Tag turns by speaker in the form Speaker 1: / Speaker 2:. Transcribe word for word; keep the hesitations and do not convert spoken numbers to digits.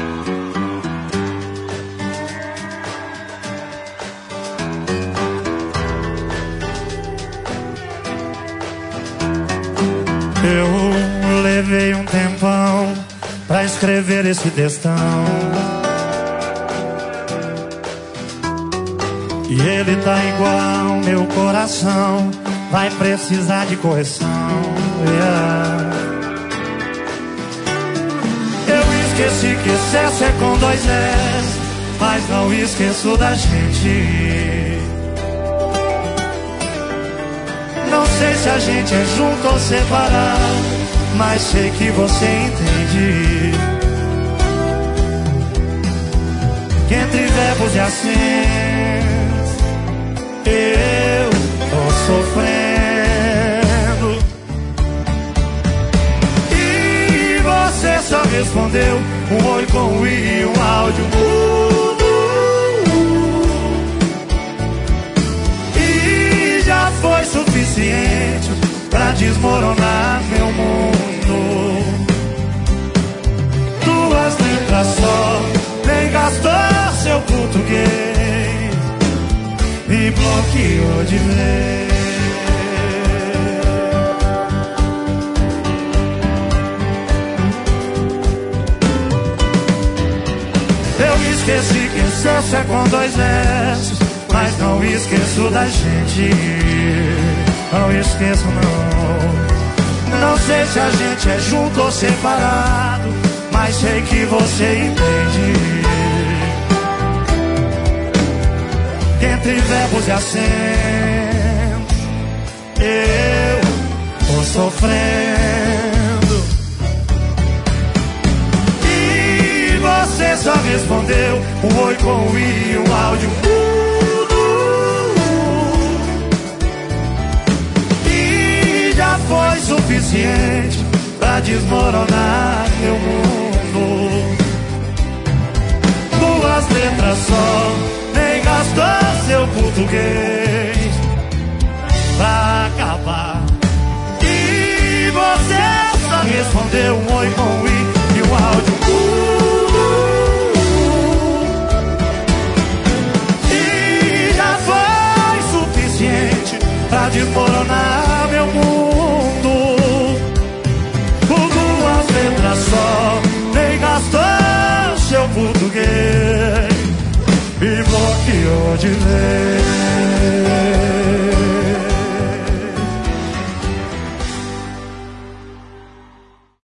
Speaker 1: Eu levei um tempão pra escrever esse textão, e ele tá igual meu coração, vai precisar de correção. Yeah. Eu esqueci que excesso é com dois S, mas não esqueço da gente. Não sei se a gente é junto ou separado, mas sei que você entende que entre verbos e acentos eu tô sofrendo. E você só respondeu um oi com um i e um áudio mudo, e já foi suficiente pra desmoronar meu mundo. Duas letras só, nem gastou seu português, me bloqueou de vez. Eu esqueci que excesso é com dois S, mas não esqueço da gente. Não esqueço não. Não sei se a gente é junto ou separado, mas sei que você entende que entre verbos e acentos eu tô sofrendo. E você só respondeu um oi com um i e um áudio mudo, e já foi suficiente pra desmoronar meu mundo. Duas letras só, nem gastou seu português pra acabar. E você só respondeu um oi com um i e um áudio mudo, e já foi suficiente pra desmoronar meu mundo. Por duas letras só, nem gastou seu português, me bloqueou de vez.